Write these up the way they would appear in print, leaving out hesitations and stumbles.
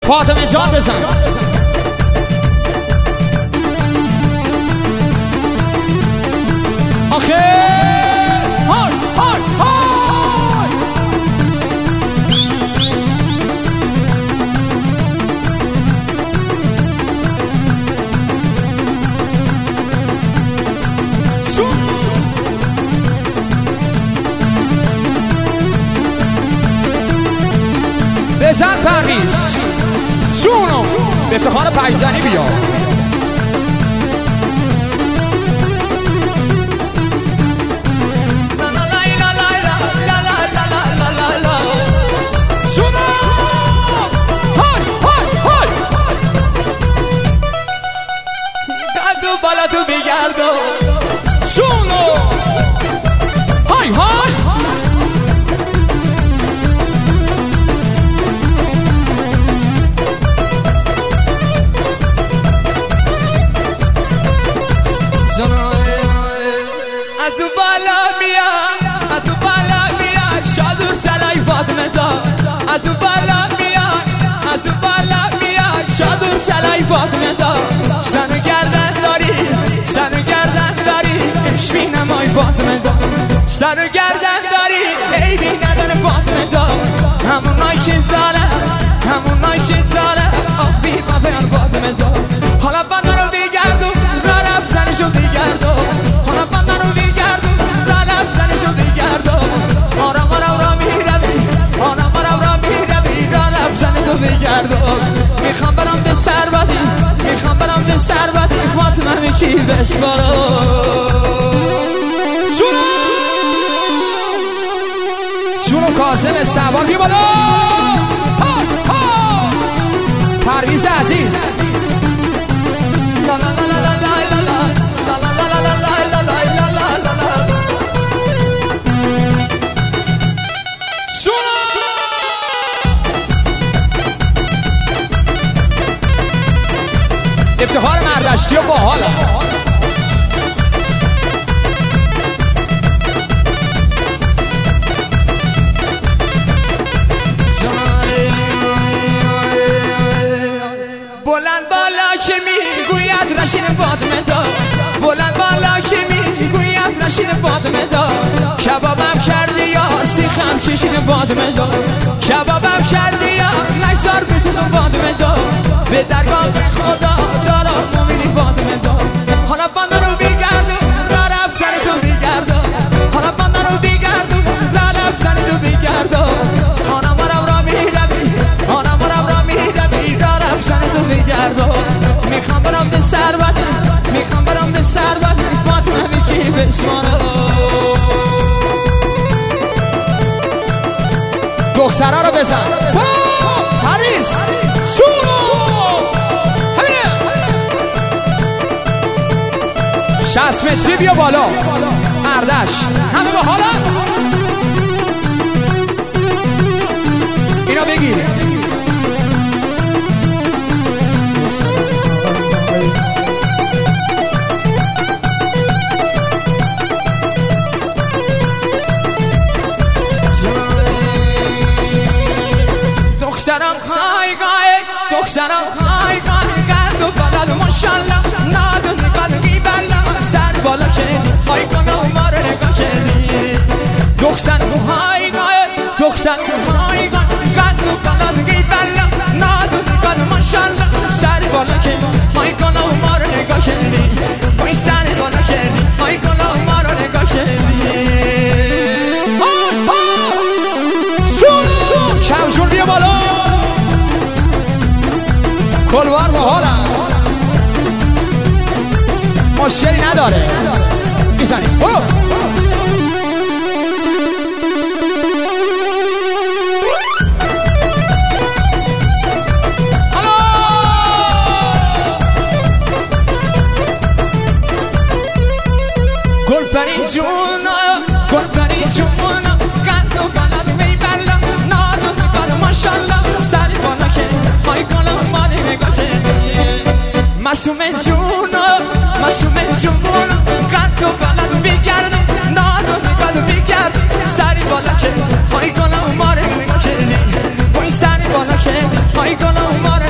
فاطمه جان بزن. آخه های های های بزن پرویز جونو به افتخار پایزنی بیا. بالا تو بگردو جونو های های از تو بالا میاد از تو بالا میاد شاد و سلای فاطمه جان از تو بالا میاد از تو بالا میاد شاد و سلای فاطمه جان سن گردن داری سر گردن داری اشوی نمای فاطمه جان سر گردن داری عیبی نداره فاطمه جان همون نای چیز داره همون نای چیز داره آخ بی بفر فاطمه جان حالا بنده رو بگردم را رفتنشو بگردم حالا بنده رو بگردم را رفتنشو بگردم آرام آرام را میروی آرام آرام را میروی را رفتنشو بگردم میخوام برم به سربازی میخوام برم به سربازی فاطمه میکی بسپارم جونو کاظم سوار بی بالا پرویز عزیز افتخار مردشتی و باحاله بلند بالا که میگوید رشید فاطمه جان بلند بالا که میگوید رشید فاطمه جان کبابم کردی یا سیخم کشید فاطمه جان کبابم کردی یا نگذار بسیدم فاطمه جان به درگاه خدا دارم مومنی فاطمه جان حالا بنده رو بگردم را رفتن تو بگردم حالا بنده رو بگردم را رفتن تو بگردم آنم را میروی آنم را میروی را رفتن تو بگردم میخوام برم به سربازی میخوام برم به سربازی فاطمه میکی بسمانم دخترها رو بزن پریز جونو همینه 60 متری بیا بالا اردشت همه با حالا اینا بگیر دخترم های گای دخترم های گای گرد و بلد ماشالله نادون نگاد میبلم سر بالا کردی های کنم ما رو نگاه کردی دخترم های گای دخترم های گای گرد و بلد میبلم نادون نگاد ماشالله سر بالا کردی های کنم ما رو نگاه کردی های سر بالا کردی های کنم ما رو نگاه کردی کمجون بیا بالا کلوار با حالم مشکلی نداره میزنیم گلپری جونا گلپری جونا قد و بلد میبلم نادو میکنم ماشالله سری بالا که های کنم مالی نگاه چه معصوم جونا معصوم جونا قد و بلد بگردم نادو میکنم بگردم سری بالا که های کنم مالی نگاه چه وای سری بالا که های کنم مالی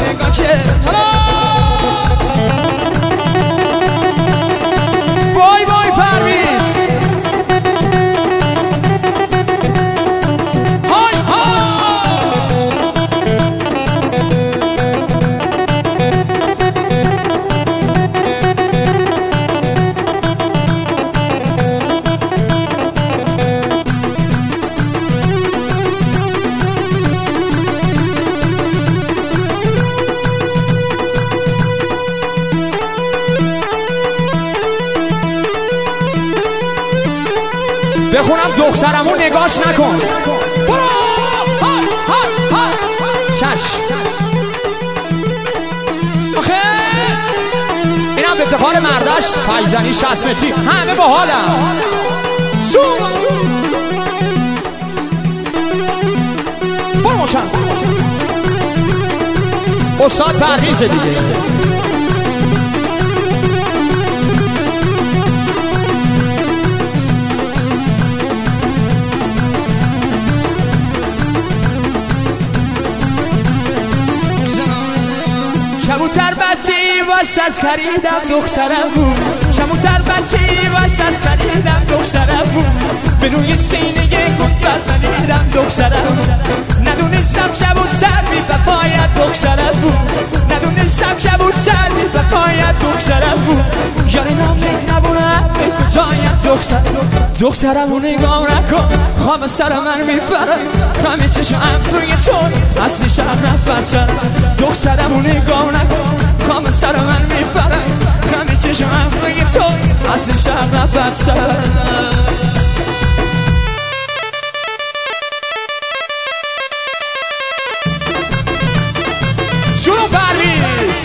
بخونم دخترمو نگاش نکن. برو های های های چشم. آخه اینم به افتخار مردش پایزنی 60 متری همه با حالم. برو مچن استاد پرویز دیگه. کبوتر بچه واسط خریدم دخترم بود. کبوتر بچه واسط خریدم دخترم بود. به روی سینه گنبد بریدم دخترم بود. ندونستم کبوتر بی وفایت دخترم بود. ندونستم کبوتر بی وفایت دخترم بود. یاری نامه نبونم به کجایت دخترم رو نگاه نکن خواب سر من میبرم. همه چشم روی تو اصلی شب نفتر. دخترم رو نگاه نکن خواب سر من میبرم. همه چشم روی تو اصلی شب نفتر. شروع پرویز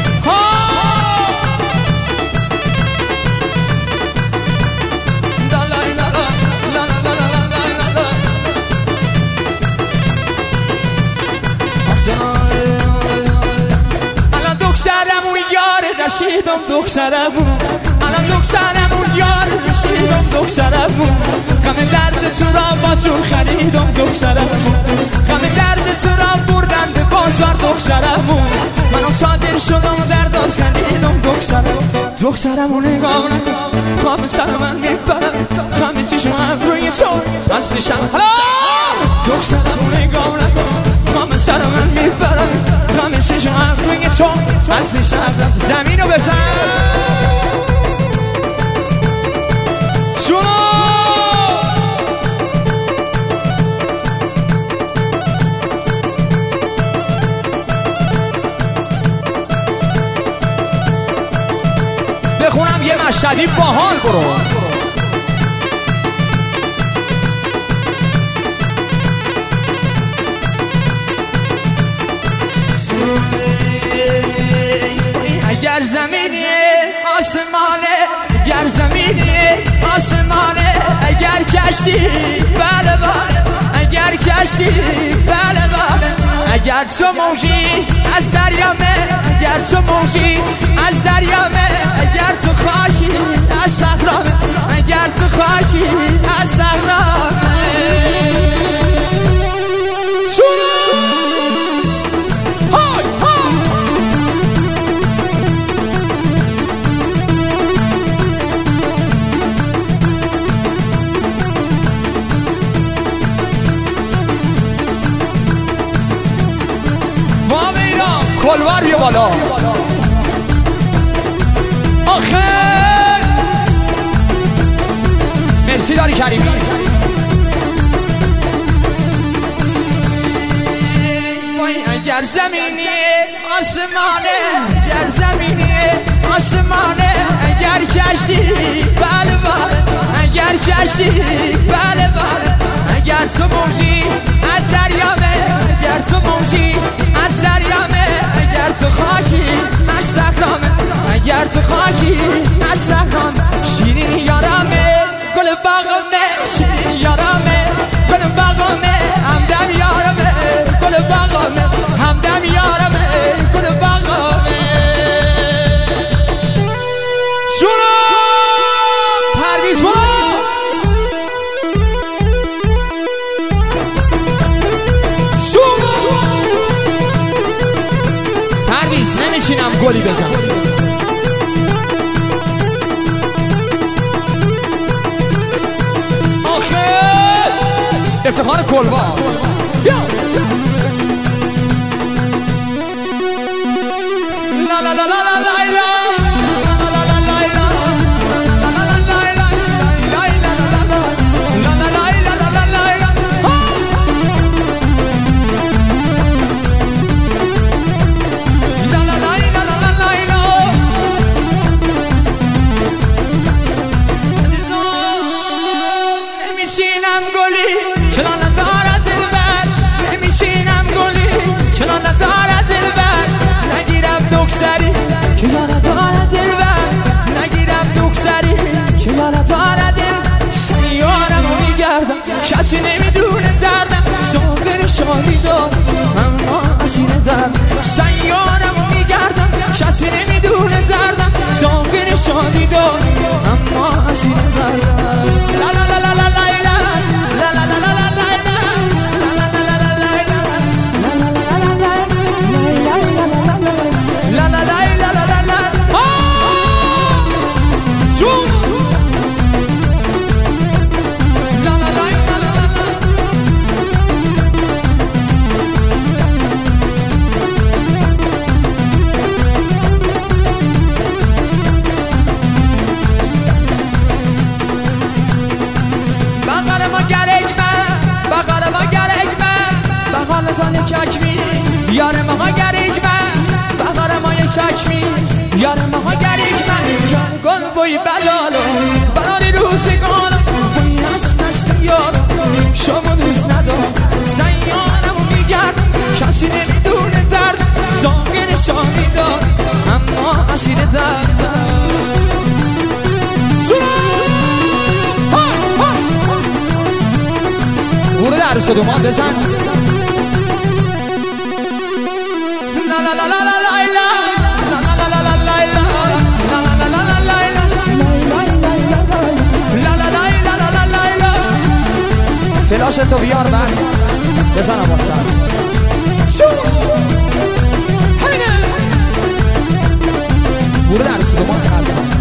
الان دخترمون یار رشیدم دخترمون. الان دخترمون یار رشیدم دخترمون. غم درد تو را با تو خریدم دخترمون. غم درد تو را بردن به بازار دخترمون. منم صادر شدم دردات خریدم دخترمون. دخترمون نگاه نکن خواب سر من میبرم. همه چشم روی تو اصلی شب دخترمون نگاه نکن خواب سر من میبرم. همه چشم روی تو اصلی شب زمین رو بزن. بخونم یه مشهدی باحال. برو اگر زمینی آسمانه اگر زمینی آسمانه اگر کشتی بله بله اگر کشتی بله بله اگر تو موجی از دریامه اگر تو موجی از دریامه اگر تو خاکی از صحرامه اگر تو خاکی از صحرامه. کلوار بیا بالا. آخه مرسی داری کریمی. اگر زمینی آسمانه اگر زمینی آسمانه اگر کشتی بله بله اگر کشتی بله بله اگر تو موجی از دریامه اگر تو موجی از دریامه اگر تو خاکی از صحرامه اگر تو خاکی از صحرامه. شیرین یارمه گل باغمه شیرین یارمه گل باغمه همدم یارمه گل باغمه همدم یارمه گل باغمه. شروع پرویز پرویز نمیچینم گلی بزن. آخه افتخار کلوار لا لا لا لا لا لا لا درد سیارم میگردم کسی نمیدونه دردم زاغیر شادی دار اما اسیر دردم لا لا لا لا لا لا لا لا لا لا یار ما گریگ من بغار ما یک چکمی یار ما گریگ من یار گل بوی بلالی روزگانم بوی هست دست یارم شما دوست ندارم سیارم میگرد کسی نمیدونه درد زاغیر شامی دار اما اسیر دردم برو در صدومان بزن la la la la la la la la la la la la فلاش تو بیار بعد بزنم واسه همینه برو در سودمان